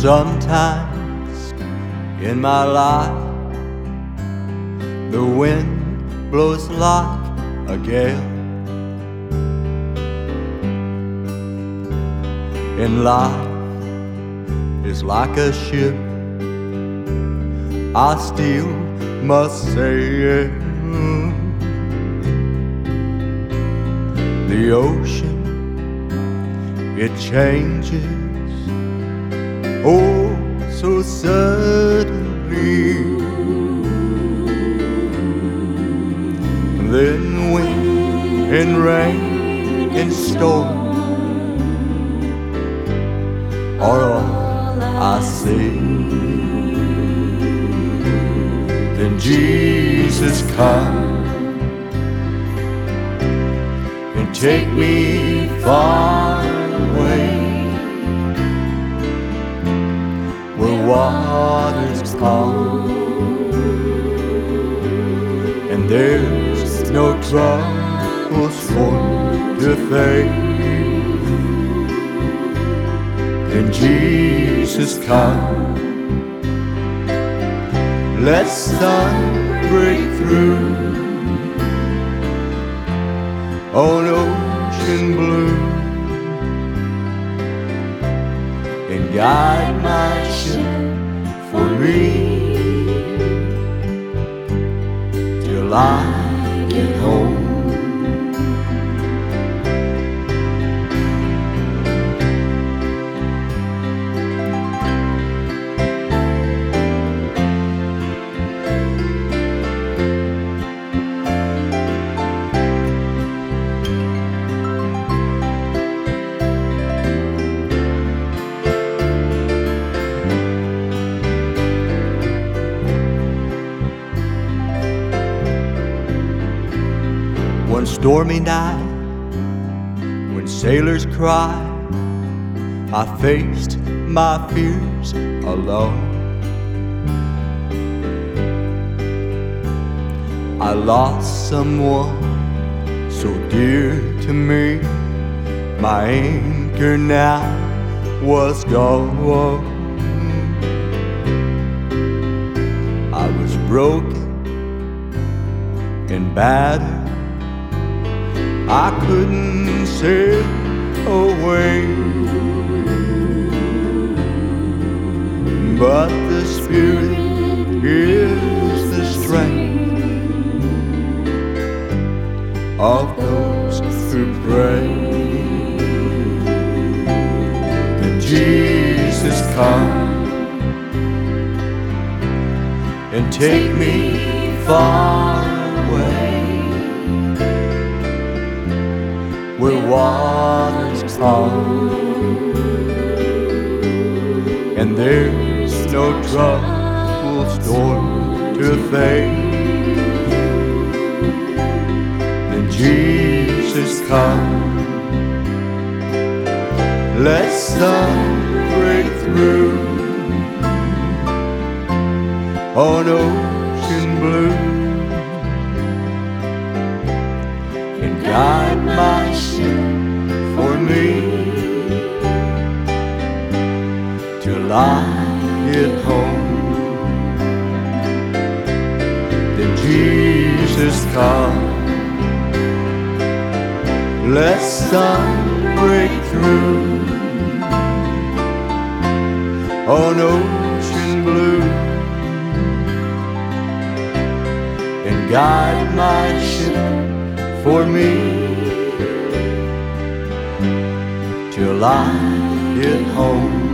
Sometimes in my life the wind blows like a gale, and life is like a ship I still must sail. The ocean, it changes, oh, so suddenly. Then wind and rain and storm are all I see. Then Jesus come and take me far away, where waters calm and there's no troubles for to face. Then Jesus come, let sun break through on ocean blue, and guide my ship for me till I get home. One stormy night, when sailors cried, I faced my fears alone. I lost someone so dear to me. My anchor now was gone. I was broken and battered, I couldn't sail away, but the Spirit is the strength of those who pray. And Jesus come and take me far away, where waters calm and there's no trouble storm to face. Then Jesus come, let sun break through on ocean blue, and guide my ship for me till I get home. Then Jesus come, let sun break through on ocean blue, and guide my ship for me till I get home.